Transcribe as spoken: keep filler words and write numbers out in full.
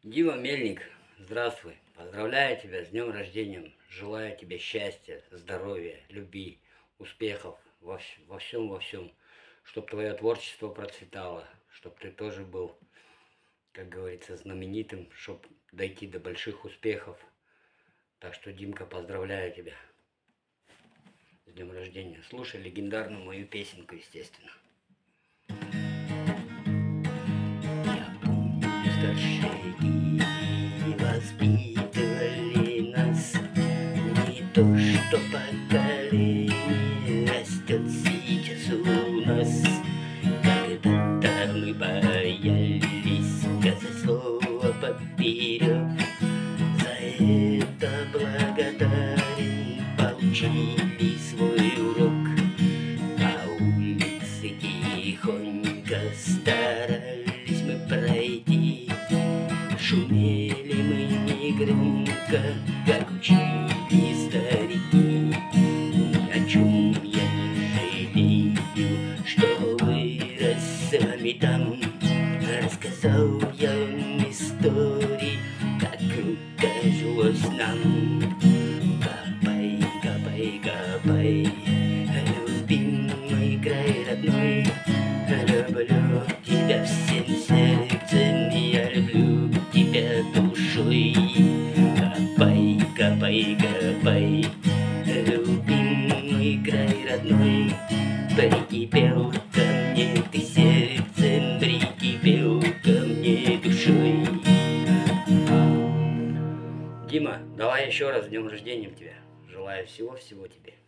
Дима Мельник, здравствуй. Поздравляю тебя с днем рождения. Желаю тебе счастья, здоровья, любви, успехов во, во всем, во всем. Чтобы твое творчество процветало, чтобы ты тоже был, как говорится, знаменитым, чтобы дойти до больших успехов. Так что, Димка, поздравляю тебя с днем рождения. Слушай легендарную мою песенку, естественно. Я помню, старшие воспитывали нас, не то что поколение растет сейчас у нас. Когда-то мы боялись сказать слово поперек, за это благодарен, получили свой урок. По улице тихонько старались мы пройти, шумели мы негромко, как учили старики. Ни о чем я не жалею, что вырос с вами там. Рассказал я вам истории, как круто жилось нам. Копай, копай, копай, любимый край родной. Люблю тебя всем сердцем, я люблю тебя душой. Копай, копай, копай, любимый край родной. Прикипел ко мне ты сердцем, прикипел ко мне душой. Дима, давай еще раз с днем рождения тебя. Желаю всего-всего тебе.